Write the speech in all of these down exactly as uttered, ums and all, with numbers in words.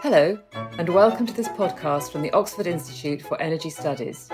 Hello, and welcome to this podcast from the Oxford Institute for Energy Studies.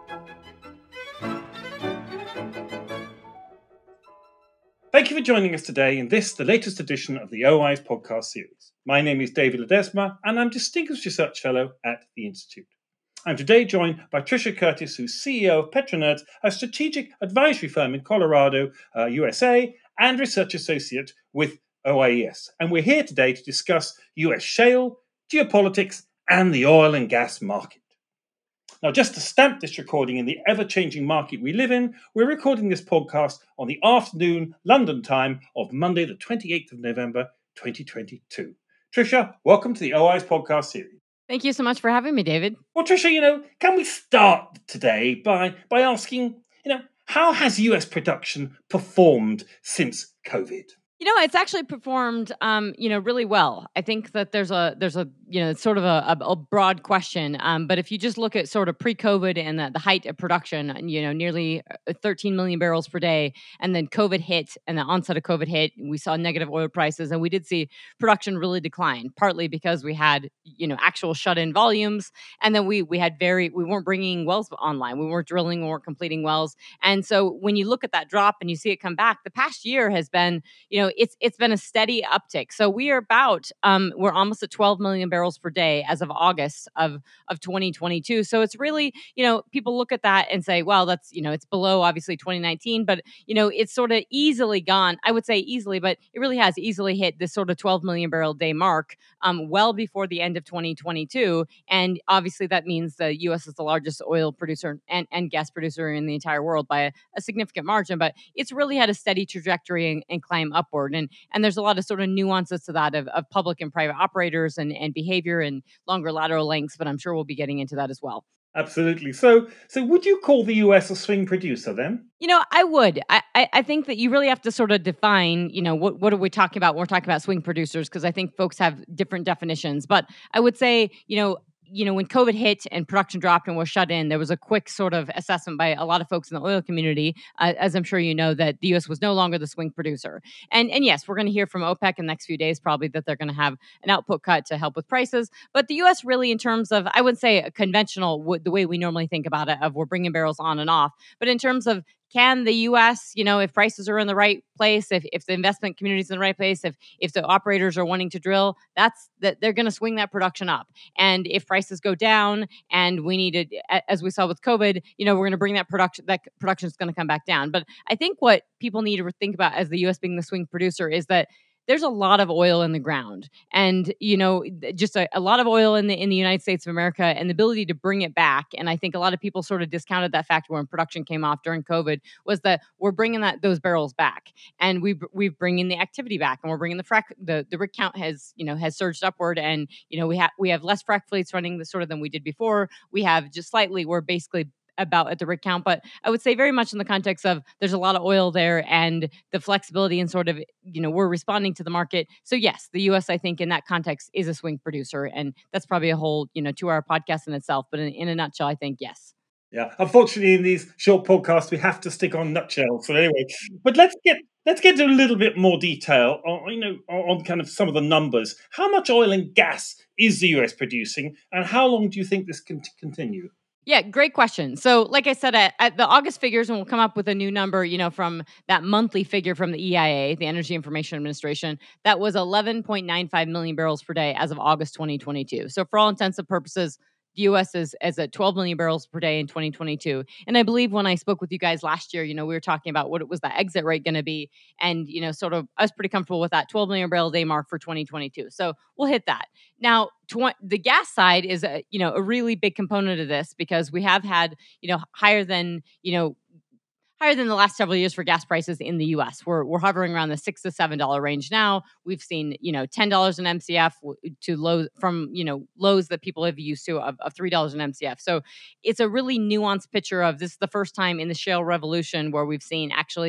Thank you for joining us today in this, the latest edition of the O I S podcast series. My name is David Ledesma, and I'm Distinguished Research Fellow at the Institute. I'm today joined by Tricia Curtis, who's C E O of Petronerds, a strategic advisory firm in Colorado, uh, U S A, and Research Associate with O I E S. And we're here today to discuss U S shale, geopolitics, and the oil and gas market. Now, just to stamp this recording in the ever-changing market we live in, we're recording this podcast on the afternoon London time of Monday, the twenty-eighth of November, twenty twenty-two. Tricia, welcome to the O I S podcast series. Thank you so much for having me, David. Well, Tricia, you know, can we start today by, by asking, you know, how has U S production performed since COVID? You know, it's actually performed, um, you know, really well. I think that there's a there's a you know, it's sort of a, a, a broad question. Um, but if you just look at sort of pre-COVID and the, the height of production, you know, nearly thirteen million barrels per day, and then COVID hit, and the onset of COVID hit, we saw negative oil prices, and we did see production really decline, partly because we had, you know, actual shut-in volumes, and then we we had very we weren't bringing wells online, we weren't drilling, we weren't completing wells, and so when you look at that drop and you see it come back, the past year has been, you know, it's it's been a steady uptick. So we are about um, we're almost at twelve million barrels per day as of August of of twenty twenty-two. So it's really, you know, people look at that and say, well, that's, you know, it's below obviously twenty nineteen, but you know, it's sort of easily gone. I would say easily, but it really has easily hit this sort of twelve million barrel day mark um, well before the end of twenty twenty-two. And obviously that means the U S is the largest oil producer and, and gas producer in the entire world by a, a significant margin. But it's really had a steady trajectory and, and climb upward. And and there's a lot of sort of nuances to that of, of public and private operators and, and behavior and longer lateral lengths, but I'm sure we'll be getting into that as well. Absolutely. So, so would you call the U S a swing producer then? You know, I would. I, I, I think that you really have to sort of define, you know, what, what are we talking about when we're talking about swing producers? Because I think folks have different definitions. But I would say, you know, you know, when COVID hit and production dropped and was shut in, there was a quick sort of assessment by a lot of folks in the oil community, uh, as I'm sure you know, that the U S was no longer the swing producer. And and yes, we're going to hear from OPEC in the next few days probably that they're going to have an output cut to help with prices. But the U S really, in terms of, I would say, a conventional, w- the way we normally think about it, of we're bringing barrels on and off. But in terms of, can the U S, you know, if prices are in the right place, if, if the investment community is in the right place, if if the operators are wanting to drill, that's that they're going to swing that production up. And if prices go down and we need to, as we saw with COVID, you know, we're going to bring that production, that production is going to come back down. But I think what people need to think about as the U S being the swing producer is that there's a lot of oil in the ground, and you know, just a, a lot of oil in the in the United States of America, and the ability to bring it back. And I think a lot of people sort of discounted that fact when production came off during COVID, was that we're bringing that those barrels back, and we we've bringing the activity back, and we're bringing the frac the the rig count has, you know, has surged upward, and you know, we have we have less frac fleets running the sort of than we did before. We have just slightly, we're basically about at the rig count, but I would say very much in the context of there's a lot of oil there and the flexibility and sort of, you know, we're responding to the market. So yes, the U S, I think in that context, is a swing producer, and that's probably a whole, you know, two hour podcast in itself, but in, in a nutshell, I think yes. Yeah, unfortunately, in these short podcasts, we have to stick on nutshells. So anyway, but let's get let's get into a little bit more detail on, you know, on kind of some of the numbers. How much oil and gas is the U S producing, and how long do you think this can continue? Yeah, great question. So, like I said, at, at the August figures, and we'll come up with a new number, you know, from that monthly figure from the E I A, the Energy Information Administration, that was eleven point nine five million barrels per day as of August twenty twenty-two. So, for all intents and purposes, the U S is, is at twelve million barrels per day in twenty twenty-two. And I believe when I spoke with you guys last year, you know, we were talking about what it was the exit rate going to be. And, you know, sort of, I was pretty comfortable with that twelve million barrel day mark for twenty twenty-two. So we'll hit that. Now, tw- the gas side is, a, you know, a really big component of this, because we have had, you know, higher than, you know, higher than the last several years for gas prices in the U S. We're we're hovering around the six to seven dollar range now. We've seen, you know, ten dollars an M C F to lows from, you know, lows that people have used to of, of three dollars an M C F. So it's a really nuanced picture of, this is the first time in the shale revolution where we've seen actually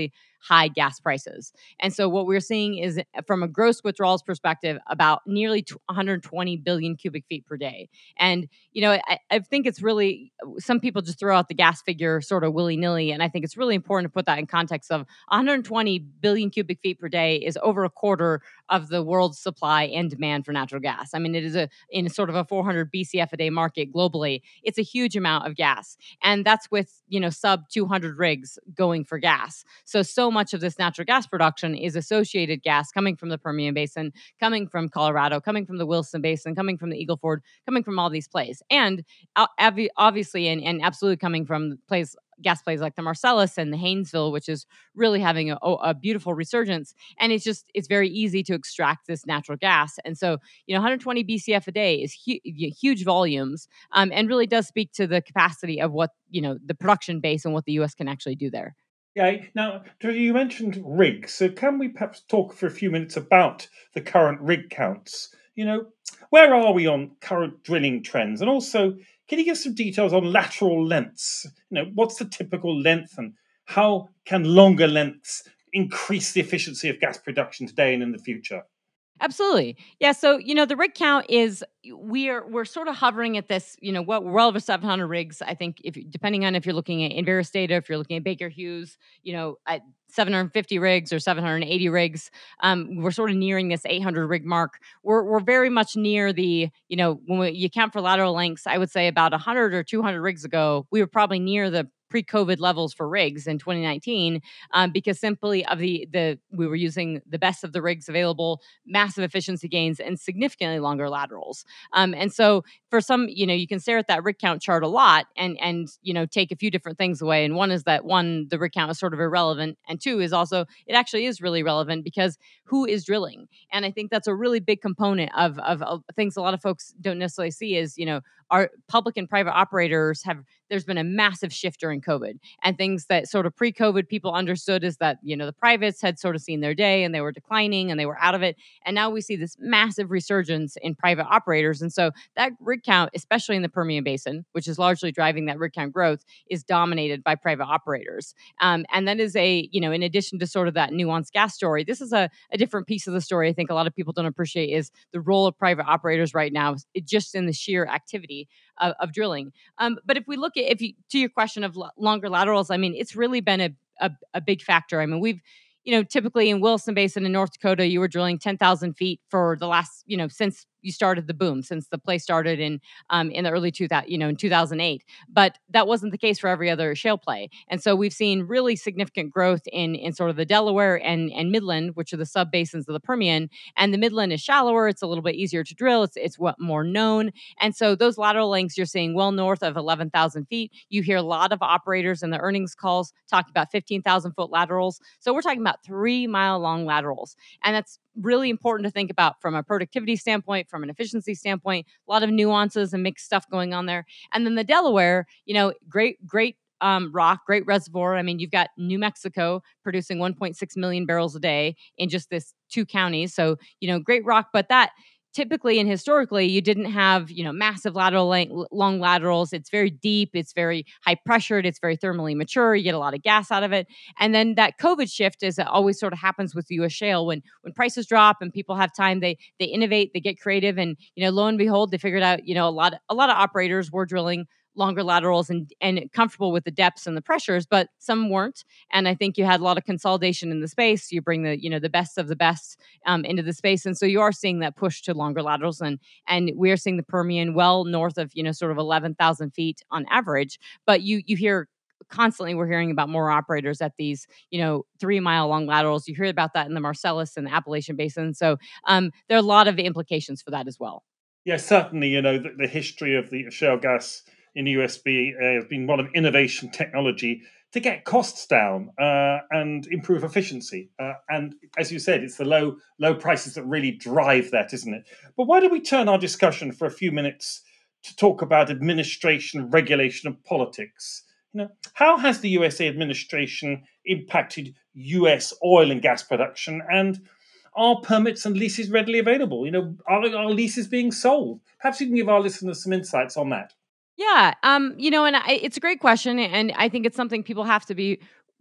high gas prices. And so what we're seeing is, from a gross withdrawals perspective, about nearly one hundred twenty billion cubic feet per day. And, you know, I, I think it's really, some people just throw out the gas figure sort of willy-nilly. And I think it's really important to put that in context of one hundred twenty billion cubic feet per day is over a quarter of the world's supply and demand for natural gas. I mean, it is a in sort of a four hundred B C F a day market globally. It's a huge amount of gas. And that's with, you know, sub two hundred rigs going for gas. So, so much of this natural gas production is associated gas coming from the Permian Basin, coming from Colorado, coming from the Williston Basin, coming from the Eagle Ford, coming from all these plays. And uh, obviously, and, and absolutely coming from plays gas plays like the Marcellus and the Haynesville, which is really having a, a beautiful resurgence. And it's just, it's very easy to extract this natural gas. And so, you know, one hundred twenty B C F a day is hu- huge volumes, um, and really does speak to the capacity of what, you know, the production base and what the U S can actually do there. Yeah. Now, you mentioned rigs. So can we perhaps talk for a few minutes about the current rig counts? You know, where are we on current drilling trends? And also, can you give some details on lateral lengths? You know, what's the typical length, and how can longer lengths increase the efficiency of gas production today and in the future? Absolutely. Yeah. So, you know, the rig count is, we're we're sort of hovering at this, you know, what, well over seven hundred rigs. I think, if depending on if you're looking at Enverus data, if you're looking at Baker Hughes, you know, at seven hundred fifty rigs or seven hundred eighty rigs, um, we're sort of nearing this eight hundred rig mark. We're we're very much near the, you know, when we, you count for lateral lengths, I would say about one hundred or two hundred rigs ago, we were probably near the pre-COVID levels for rigs in twenty nineteen, um, because simply of the the we were using the best of the rigs available, massive efficiency gains, and significantly longer laterals. Um, and so for some, you know, you can stare at that rig count chart a lot and and you know take a few different things away. And one is that, one, the rig count is sort of irrelevant, and two is also, it actually is really relevant, because who is drilling? And I think that's a really big component of of, of things a lot of folks don't necessarily see is, you know, our public and private operators have, there's been a massive shift during COVID, and things that sort of pre-COVID people understood is that, you know, the privates had sort of seen their day and they were declining and they were out of it. And now we see this massive resurgence in private operators. And so that rig count, especially in the Permian Basin, which is largely driving that rig count growth, is dominated by private operators. Um, and that is a, you know, in addition to sort of that nuanced gas story, this is a, a different piece of the story I think a lot of people don't appreciate, is the role of private operators right now, it just in the sheer activity of, of drilling. Um, but if we look at, if you, to your question of l- longer laterals, I mean, it's really been a, a, a big factor. I mean, we've, you know, typically in Williston Basin in North Dakota, you were drilling ten thousand feet for the last, you know, since you started the boom, since the play started in um, in the early two thousand, you know, in two thousand eight. But that wasn't the case for every other shale play. And so we've seen really significant growth in in sort of the Delaware and and Midland, which are the sub basins of the Permian. And the Midland is shallower; it's a little bit easier to drill. It's it's what more known. And so those lateral lengths you're seeing well north of eleven thousand feet. You hear a lot of operators in the earnings calls talk about fifteen thousand foot laterals. So we're talking about three mile long laterals, and that's really important to think about from a productivity standpoint, from an efficiency standpoint. A lot of nuances and mixed stuff going on there. And then the Delaware, you know, great, great um, rock, great reservoir. I mean, you've got New Mexico producing one point six million barrels a day in just this two counties. So, you know, great rock, but that typically and historically, you didn't have, you know, massive lateral length, long laterals. It's very deep. It's very high pressured. It's very thermally mature. You get a lot of gas out of it. And then that COVID shift, as it always sort of happens with the U S shale, when when prices drop and people have time, they they innovate, they get creative, and you know, lo and behold, they figured out, you know, a lot a lot of operators were drilling longer laterals and and comfortable with the depths and the pressures, but some weren't. And I think you had a lot of consolidation in the space. You bring the, you know, the best of the best um, into the space, and so you are seeing that push to longer laterals, and and we are seeing the Permian well north of, you know, sort of eleven thousand feet on average. But you you hear constantly, we're hearing about more operators at these, you know, three mile long laterals. You hear about that in the Marcellus and the Appalachian Basin. So um, there are a lot of implications for that as well. Yeah, certainly. You know, the, the history of the shale gas in the U S B uh, has been one of innovation technology to get costs down uh, and improve efficiency. Uh, and as you said, it's the low low prices that really drive that, isn't it? But why don't we turn our discussion for a few minutes to talk about administration, regulation, and politics? You know, how has the U S A administration impacted U S oil and gas production, and are permits and leases readily available? You know, are, are leases being sold? Perhaps you can give our listeners some insights on that. Yeah, um, you know, and I, it's a great question, and I think it's something people have to be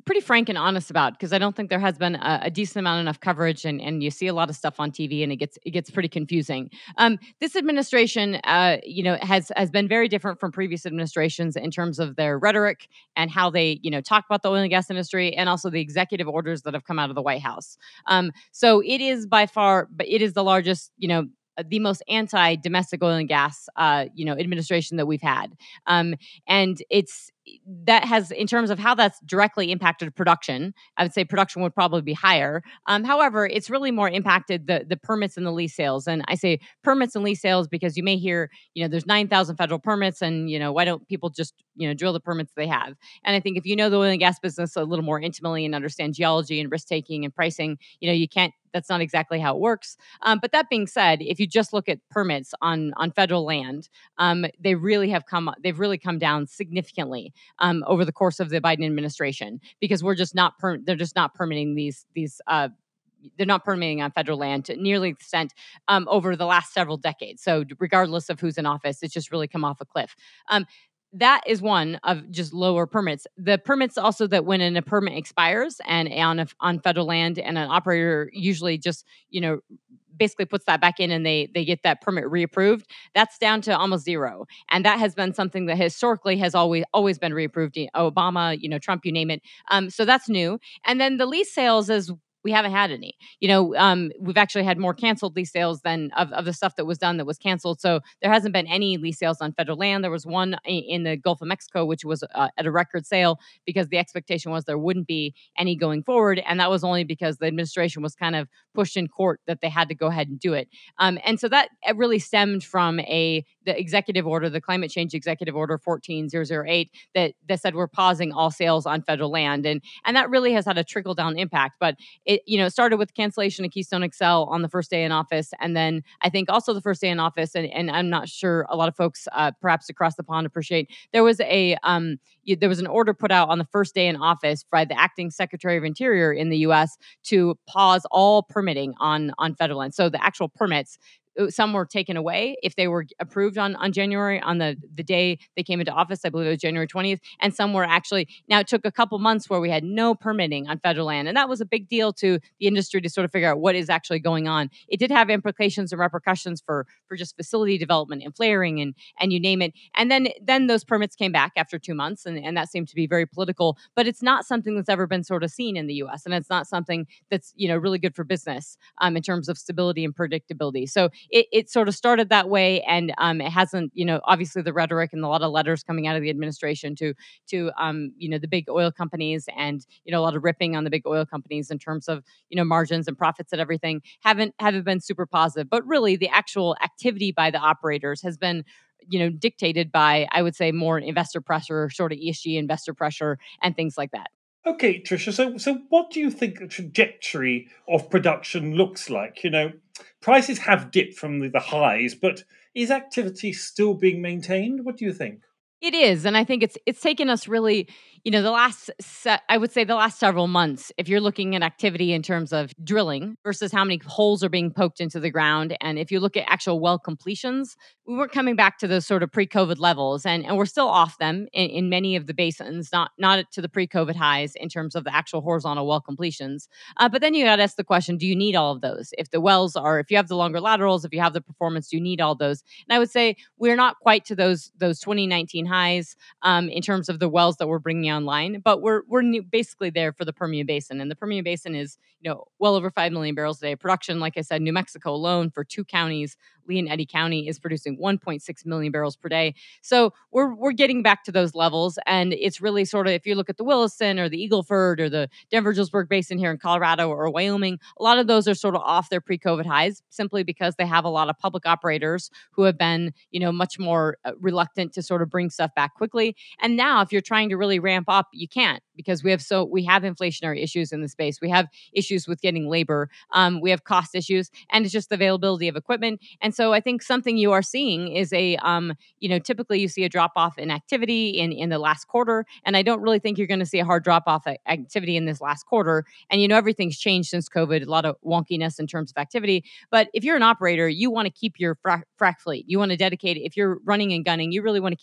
pretty frank and honest about, because I don't think there has been a, a decent amount enough coverage, and, and you see a lot of stuff on T V, and it gets it gets pretty confusing. Um, this administration, uh, you know, has has been very different from previous administrations in terms of their rhetoric and how they, you know, talk about the oil and gas industry, and also the executive orders that have come out of the White House. Um, so it is by far, but it is the largest, you know, the most anti-domestic oil and gas, uh, you know, administration that we've had, um, and it's that has, in terms of how that's directly impacted production, I would say production would probably be higher. Um, however, it's really more impacted the the permits and the lease sales, and I say permits and lease sales because you may hear, you know, there's nine thousand federal permits, and you know, why don't people just, you know, drill the permits they have? And I think if you know the oil and gas business a little more intimately and understand geology and risk taking and pricing, you know, you can't. That's not exactly how it works. Um, but that being said, if you just look at permits on on federal land, um, they really have come. They've really come down significantly um, over the course of the Biden administration, because we're just not. Per- they're just not permitting these these. Uh, they're not permitting on federal land to nearly the extent um, over the last several decades. So regardless of who's in office, it's just really come off a cliff. Um, that is one of just lower permits. The permits also, that when an, a permit expires and on a, on federal land, and an operator usually just, you know, basically puts that back in, and they they get that permit reapproved, that's down to almost zero. And that has been something that historically has always always been reapproved. Obama, you know, Trump, you name it. Um, so that's new. And then the lease sales is, we haven't had any. You know, um, we've actually had more canceled lease sales than of, of the stuff that was done that was canceled. So there hasn't been any lease sales on federal land. There was one in the Gulf of Mexico, which was uh, at a record sale, because the expectation was there wouldn't be any going forward. And that was only because the administration was kind of pushed in court that they had to go ahead and do it. Um, and so that really stemmed from a the executive order, the climate change executive order fourteen thousand eight, that, that said we're pausing all sales on federal land. And, and that really has had a trickle down impact. But it, you know, started with cancellation of Keystone X L on the first day in office. And then I think also the first day in office, and, and I'm not sure a lot of folks uh, perhaps across the pond appreciate, there was a um, there was an order put out on the first day in office by the acting Secretary of Interior in the U S to pause all permitting on, on federal land. So the actual permits, some were taken away if they were approved on, on January, on the, the day they came into office. I believe it was January twentieth. And some were actually, now it took a couple months where we had no permitting on federal land. And that was a big deal to the industry to sort of figure out what is actually going on. It did have implications and repercussions for, for just facility development and flaring and, and you name it. And then, then those permits came back after two months. And, and that seemed to be very political, but it's not something that's ever been sort of seen in the U S. And it's not something that's, you know, really good for business um, in terms of stability and predictability. So It, it sort of started that way, and um, it hasn't, you know, obviously the rhetoric and a lot of letters coming out of the administration to, to um, you know, the big oil companies, and, you know, a lot of ripping on the big oil companies in terms of, you know, margins and profits and everything haven't, haven't been super positive. But really the actual activity by the operators has been, you know, dictated by, I would say, more investor pressure, sort of E S G investor pressure and things like that. Okay, Tricia, so so what do you think the trajectory of production looks like? You know, prices have dipped from the, the highs, but is activity still being maintained? What do you think? It is, and I think it's it's taken us really, you know, the last se- I would say the last several months. If you're looking at activity in terms of drilling versus how many holes are being poked into the ground, and if you look at actual well completions, we weren't coming back to those sort of pre-COVID levels, and, and we're still off them in, in many of the basins, not not to the pre-COVID highs in terms of the actual horizontal well completions. Uh, but then you got to ask the question: do you need all of those? If the wells are, if you have the longer laterals, if you have the performance, do you need all those? And I would say we're not quite to those those twenty nineteen highs um, in terms of the wells that we're bringing online, but we're we're basically there for the Permian Basin, and the Permian Basin is, you know, well over five million barrels a day of production. Like I said, New Mexico alone for two counties, Lee and Eddy County, is producing one point six million barrels per day. So we're we're getting back to those levels, and it's really sort of, if you look at the Williston or the Eagle Ford or the Denver-Julesburg Basin here in Colorado or Wyoming, a lot of those are sort of off their pre-COVID highs simply because they have a lot of public operators who have been, you know, much more uh, reluctant to sort of bring stuff back quickly. And now, if you're trying to really ramp up, you can't, because we have so we have inflationary issues in the space. We have issues with getting labor. Um, we have cost issues, and it's just the availability of equipment. And so I think something you are seeing is a, um, you know, typically you see a drop off in activity in, in the last quarter. And I don't really think you're going to see a hard drop off activity in this last quarter. And, you know, everything's changed since COVID, a lot of wonkiness in terms of activity. But if you're an operator, you want to keep your frac, frac fleet. You want to dedicate, if you're running and gunning, you really want to keep that dedicated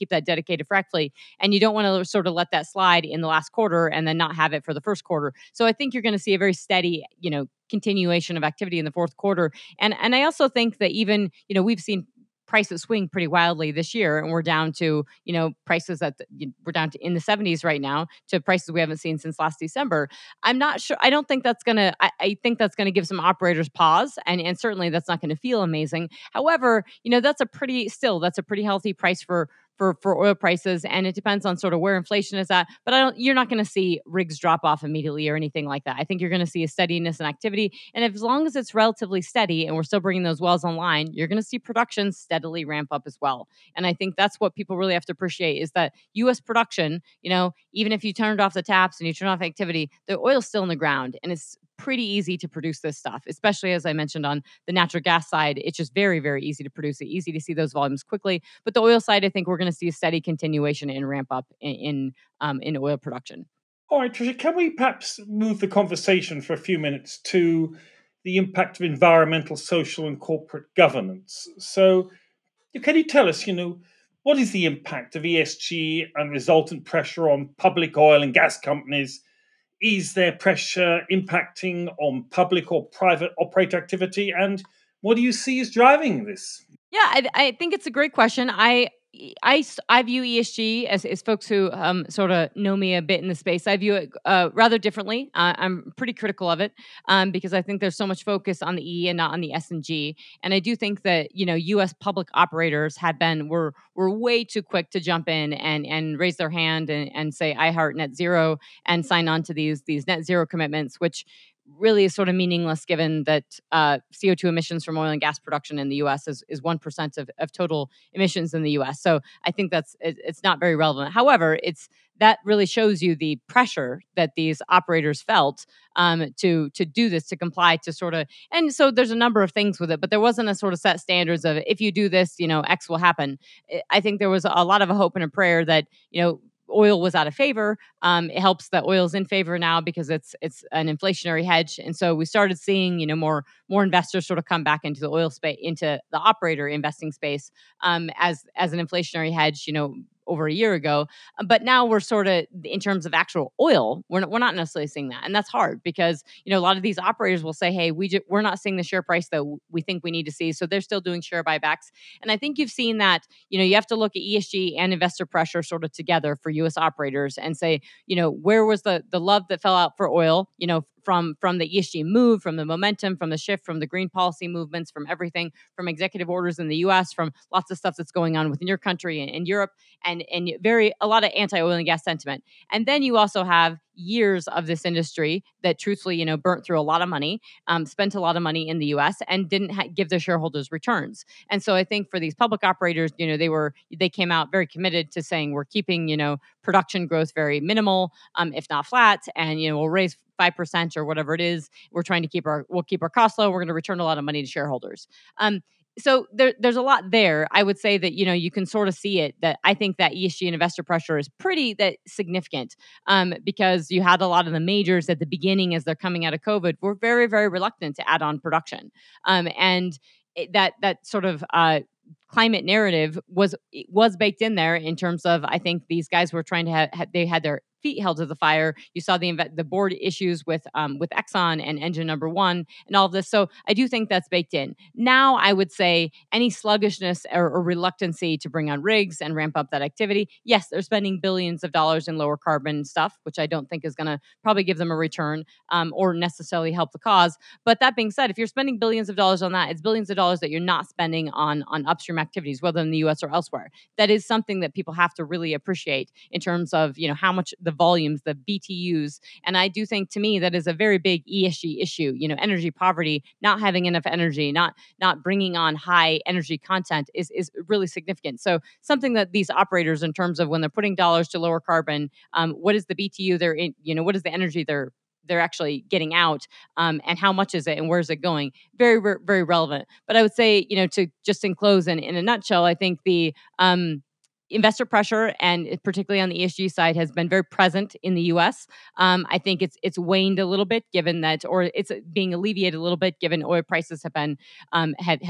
dedicated frac fleet, and you don't want to sort of let that slide in the last quarter and then not have it for the first quarter. So I think you're going to see a very steady, you know, continuation of activity in the fourth quarter. And and I also think that even, you know, we've seen prices swing pretty wildly this year, and we're down to, you know, prices that the, we're down to in the seventies right now to prices we haven't seen since last December. I'm not sure. I don't think that's gonna. I, I think that's gonna give some operators pause, and and certainly that's not going to feel amazing. However, you know, that's a pretty still that's a pretty healthy price for. For, for oil prices, and it depends on sort of where inflation is at. But I don't, you're not going to see rigs drop off immediately or anything like that. I think you're going to see a steadiness in activity, and if, as long as it's relatively steady and we're still bringing those wells online, you're going to see production steadily ramp up as well. And I think that's what people really have to appreciate is that U S production, you know, even if you turned off the taps and you turn off activity, the oil's still in the ground, and it's pretty easy to produce this stuff, especially as I mentioned on the natural gas side. It's just very, very easy to produce it, easy to see those volumes quickly. But the oil side, I think we're going to see a steady continuation and ramp up in in, um, in oil production. All right, Tricia, can we perhaps move the conversation for a few minutes to the impact of environmental, social, and corporate governance? So, can you tell us, you know, what is the impact of E S G and resultant pressure on public oil and gas companies? Is there pressure impacting on public or private operator activity? And what do you see as driving this? Yeah, I, I think it's a great question. I I, I view E S G as, as folks who um, sort of know me a bit in the space. I view it uh, rather differently. Uh, I'm pretty critical of it um, because I think there's so much focus on the E and not on the S and G. And I do think that, you know, U S public operators have been were were way too quick to jump in and and raise their hand and, and say I heart net zero and sign on to these these net zero commitments, which really is sort of meaningless given that uh, C O two emissions from oil and gas production in the U S is, is one percent of, of total emissions in the U S. So I think that's, it, it's not very relevant. However, it's, that really shows you the pressure that these operators felt um, to, to do this, to comply, to sort of, and so there's a number of things with it, but there wasn't a sort of set standards of if you do this, you know, X will happen. I think there was a lot of a hope and a prayer that, you know, oil was out of favor. Um, it helps that oil's in favor now because it's it's an inflationary hedge, and so we started seeing, you know, more more investors sort of come back into the oil space, into the operator investing space um, as as an inflationary hedge, you know, over a year ago. But now we're sort of, in terms of actual oil, we're not, we're not necessarily seeing that. And that's hard because, you know, a lot of these operators will say, hey, we ju- we're not seeing the share price that we think we need to see. So they're still doing share buybacks. And I think you've seen that, you know, you have to look at E S G and investor pressure sort of together for U S operators and say, you know, where was the the love that fell out for oil, you know, from from the E S G move, from the momentum, from the shift, from the green policy movements, from everything, from executive orders in the U S, from lots of stuff that's going on within your country and in Europe, and and very a lot of anti-oil and gas sentiment. And then you also have years of this industry that truthfully, you know, burnt through a lot of money, um, spent a lot of money in the U S and didn't ha- give their shareholders returns. And so I think for these public operators, you know, they were, they came out very committed to saying we're keeping, you know, production growth very minimal, um, if not flat. And, you know, we'll raise five percent or whatever it is. We're trying to keep our, we'll keep our costs low. We're going to return a lot of money to shareholders. Um, So there, there's a lot there. I would say that, you know, you can sort of see it, that I think that E S G and investor pressure is pretty that significant um, because you had a lot of the majors at the beginning as they're coming out of COVID were very, very reluctant to add on production. Um, and it, that that sort of uh, climate narrative was was baked in there in terms of, I think these guys were trying to have, ha- they had their feet held to the fire. You saw the inve- the board issues with um, with Exxon and Engine Number One and all of this. So I do think that's baked in. Now I would say any sluggishness or, or reluctancy to bring on rigs and ramp up that activity. Yes, they're spending billions of dollars in lower carbon stuff, which I don't think is going to probably give them a return um, or necessarily help the cause. But that being said, if you're spending billions of dollars on that, it's billions of dollars that you're not spending on on upstream activities, whether in the U S or elsewhere. That is something that people have to really appreciate in terms of, you know, how much the volumes, the B T Us. And I do think, to me, that is a very big E S G issue. You know, energy poverty, not having enough energy, not not bringing on high energy content is is really significant. So something that these operators, in terms of when they're putting dollars to lower carbon, um, what is the B T U they're in, you know, what is the energy they're they're actually getting out, um, and how much is it and where is it going? Very, very, very relevant. But I would say, you know, to just enclose in, in a nutshell, I think the um, investor pressure, and particularly on the E S G side, has been very present in the U S. Um, I think it's it's waned a little bit, given that, or it's being alleviated a little bit, given oil prices have been um, have have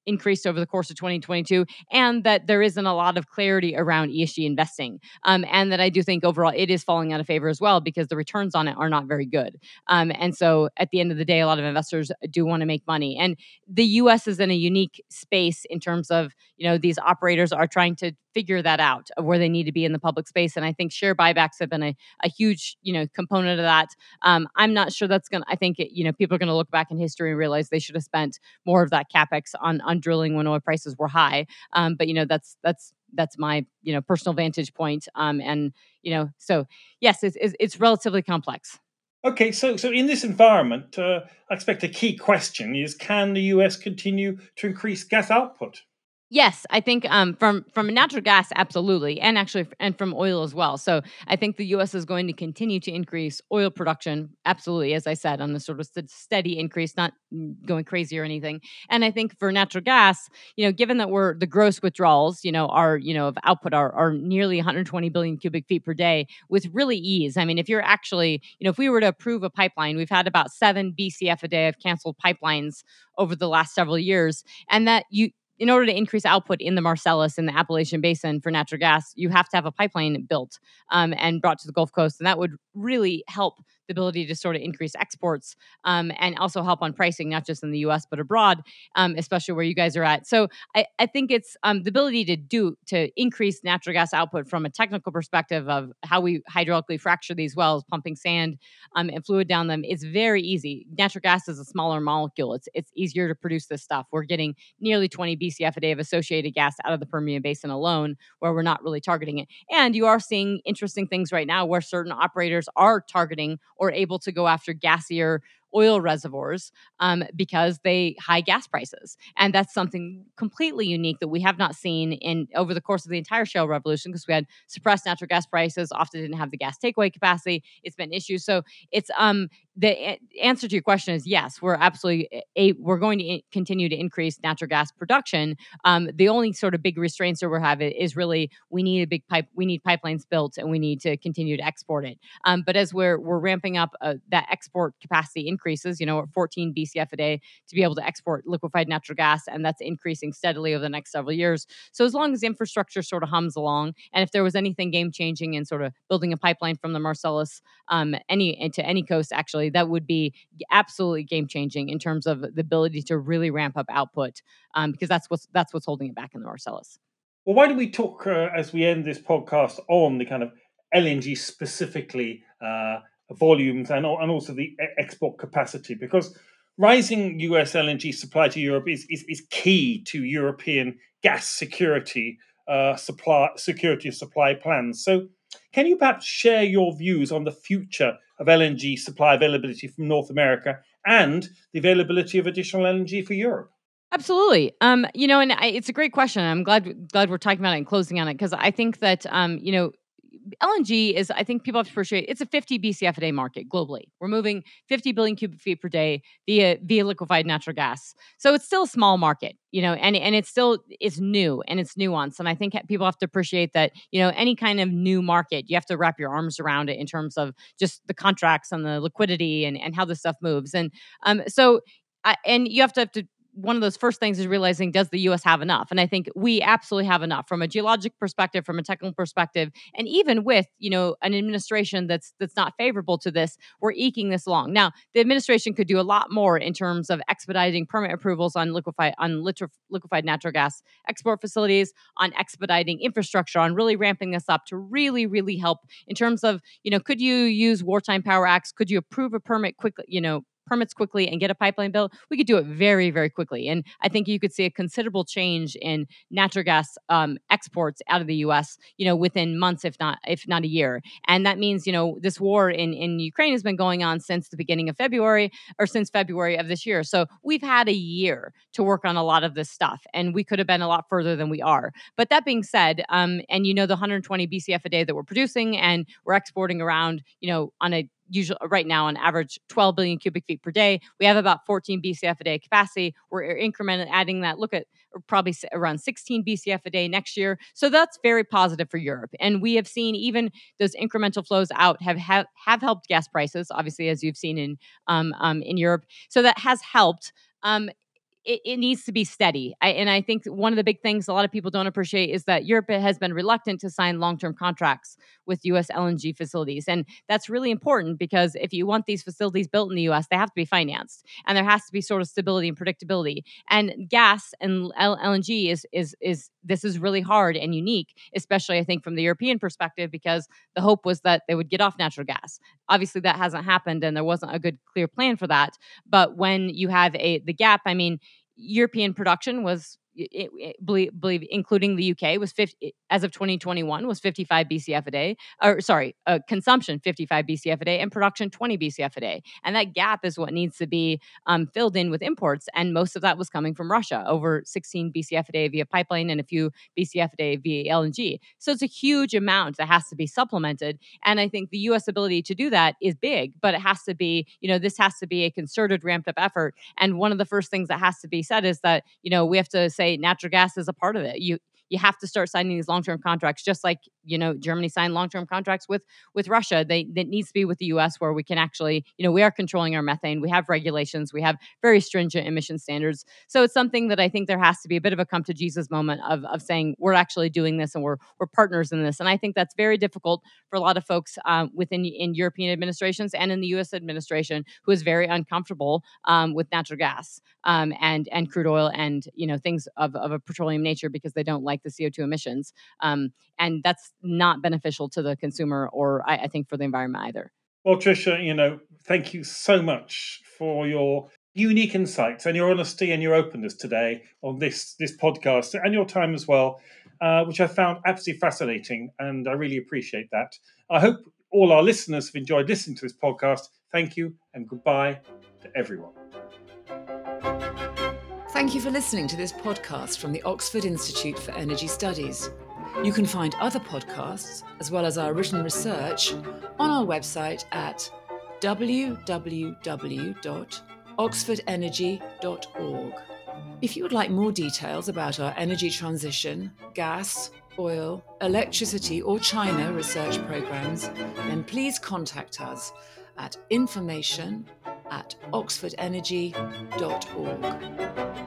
increased over the course of twenty twenty-two, and that there isn't a lot of clarity around E S G investing. Um, and that I do think overall it is falling out of favor as well because the returns on it are not very good. Um, and so at the end of the day, a lot of investors do want to make money. And the U S is in a unique space in terms of, you know, these operators are trying to figure that out of where they need to be in the public space. And I think share buybacks have been a, a huge, you know, component of that. Um, I'm not sure that's going to, I think, it, you know, people are going to look back in history and realize they should have spent more of that capex on, on drilling when oil prices were high. Um, but, you know, that's, that's, that's my, you know, personal vantage point. Um, and, you know, so yes, it's, it's, it's relatively complex. Okay, so so in this environment, uh, I expect a key question is: can the U S continue to increase gas output? Yes, I think um, from from natural gas, absolutely, and actually, and from oil as well. So I think the U S is going to continue to increase oil production, absolutely, as I said, on a sort of st- steady increase, not going crazy or anything. And I think for natural gas, you know, given that we're the gross withdrawals, you know, are you know of output are are nearly one hundred twenty billion cubic feet per day with really ease. I mean, if you're actually, you know, if we were to approve a pipeline, we've had about seven B C F a day of canceled pipelines over the last several years, and that you in order to increase output in the Marcellus and the Appalachian Basin for natural gas, you have to have a pipeline built um, and brought to the Gulf Coast. And that would really help the ability to sort of increase exports um, and also help on pricing, not just in the U S, but abroad, um, especially where you guys are at. So I, I think it's um, the ability to do, to increase natural gas output from a technical perspective of how we hydraulically fracture these wells, pumping sand um, and fluid down them. It's very easy. Natural gas is a smaller molecule. It's, it's easier to produce this stuff. We're getting nearly twenty B C F a day of associated gas out of the Permian Basin alone, where we're not really targeting it. And you are seeing interesting things right now where certain operators are targeting or able to go after gassier oil reservoirs um, because they high gas prices. And that's something completely unique that we have not seen in over the course of the entire shale revolution, because we had suppressed natural gas prices, often didn't have the gas takeaway capacity. It's been issues. So it's um the a- answer to your question is yes, we're absolutely a, we're going to in- continue to increase natural gas production. Um, the only sort of big restraints that we're having is really we need a big pipe, we need pipelines built, and we need to continue to export it. Um, but as we're we're ramping up uh, that export capacity increases, you know, at fourteen B C F a day to be able to export liquefied natural gas, and that's increasing steadily over the next several years. So as long as infrastructure sort of hums along, and if there was anything game changing in sort of building a pipeline from the Marcellus um, any to any coast, actually, that would be absolutely game changing in terms of the ability to really ramp up output, um, because that's what's that's what's holding it back in the Marcellus. Well, why don't we talk uh, as we end this podcast on the kind of L N G specifically, uh, volumes and, and also the e- export capacity? Because rising U S L N G supply to Europe is, is, is key to European gas security, uh, supply security of supply plans. So can you perhaps share your views on the future of L N G supply availability from North America and the availability of additional L N G for Europe? Absolutely. Um, you know, and I, it's a great question. I'm glad glad we're talking about it and closing on it, because I think that um, you know, L N G is, I think people have to appreciate, it's a fifty B C F a day market globally. We're moving fifty billion cubic feet per day via via liquefied natural gas. So it's still a small market, you know, and and it's still it's new and it's nuanced. And I think people have to appreciate that, you know, any kind of new market, you have to wrap your arms around it in terms of just the contracts and the liquidity and and how this stuff moves. And um, so I, and you have to have to one of those first things is realizing, does the U S have enough? And I think we absolutely have enough from a geologic perspective, from a technical perspective, and even with, you know, an administration that's that's not favorable to this, we're eking this along. Now, the administration could do a lot more in terms of expediting permit approvals on liquefied on litre, liquefied natural gas export facilities, on expediting infrastructure, on really ramping this up to really, really help in terms of, you know, could you use wartime power acts? Could you approve a permit quickly, you know, permits quickly and get a pipeline built? We could do it very, very quickly. And I think you could see a considerable change in natural gas um, exports out of the U S, you know, within months, if not if not a year. And that means, you know, this war in, in Ukraine has been going on since the beginning of February or since February of this year. So we've had a year to work on a lot of this stuff, and we could have been a lot further than we are. But that being said, um, and you know, the one hundred twenty B C F a day that we're producing and we're exporting around, you know, on a usually right now on average twelve billion cubic feet per day. We have about fourteen B C F a day capacity. We're incrementally adding that. Look at probably around sixteen B C F a day next year. So that's very positive for Europe. And we have seen even those incremental flows out have have, have helped gas prices, obviously, as you've seen in um, um, in Europe. So that has helped. Um, it, it needs to be steady. I, and I think one of the big things a lot of people don't appreciate is that Europe has been reluctant to sign long-term contracts with U S L N G facilities. And that's really important because if you want these facilities built in the U S, they have to be financed. And there has to be sort of stability and predictability. And gas and L- LNG is, is, is, this is really hard and unique, especially I think from the European perspective, because the hope was that they would get off natural gas. Obviously that hasn't happened and there wasn't a good clear plan for that. But when you have a, the gap, I mean, European production was, it, it, believe, believe, including the U K, was fifty as of twenty twenty-one was fifty-five B C F a day. Or sorry, uh, consumption fifty-five B C F a day and production twenty B C F a day. And that gap is what needs to be um, filled in with imports. And most of that was coming from Russia, over sixteen B C F a day via pipeline and a few B C F a day via L N G. So it's a huge amount that has to be supplemented. And I think the U S ability to do that is big, but it has to be, you know, this has to be a concerted, ramped up effort. And one of the first things that has to be said is that, you know, we have to say natural gas is a part of it. You you have to start signing these long-term contracts, just like, you know, Germany signed long-term contracts with with Russia. They that needs to be with the U S where we can actually, you know, we are controlling our methane. We have regulations. We have very stringent emission standards. So it's something that I think there has to be a bit of a come to Jesus moment of of saying we're actually doing this and we're we're partners in this. And I think that's very difficult for a lot of folks um, within in European administrations and in the U S administration who is very uncomfortable um, with natural gas um, and and crude oil and, you know, things of, of a petroleum nature because they don't like the C O two emissions. Um, and that's not beneficial to the consumer or I, I think for the environment either. Well, Tricia, you know, thank you so much for your unique insights and your honesty and your openness today on this, this podcast and your time as well, uh, which I found absolutely fascinating. And I really appreciate that. I hope all our listeners have enjoyed listening to this podcast. Thank you and goodbye to everyone. Thank you for listening to this podcast from the Oxford Institute for Energy Studies. You can find other podcasts, as well as our written research, on our website at w w w dot oxford energy dot org. If you would like more details about our energy transition, gas, oil, electricity or China research programs, then please contact us at information at oxford energy dot org.